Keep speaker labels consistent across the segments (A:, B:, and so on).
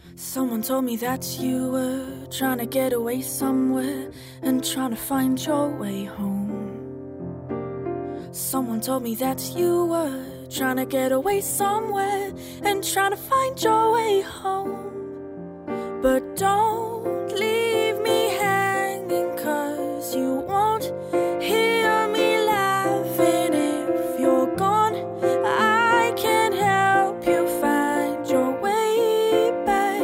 A: Someone told me that you were trying to get away somewhere and trying to find your way home. Someone told me that you were trying to get away somewhere and trying to find your way home. But don't leave me hanging, 'cause you won't hear me laughing. If you're gone, I can help you find your way back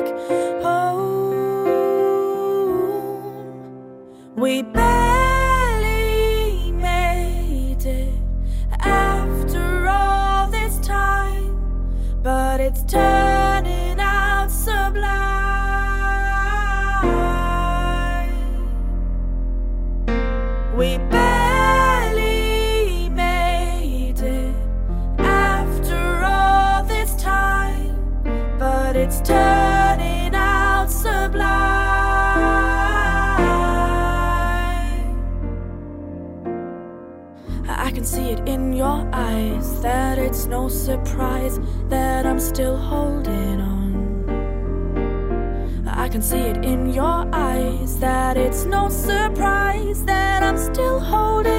A: home. We barely made it after all this time, but it's turning out sublime. We barely made it after all this time, but it's turning out sublime. I can see it in your eyes that it's no surprise that I'm still holding on. I can see it in your eyes that it's no surprise that I'm still holding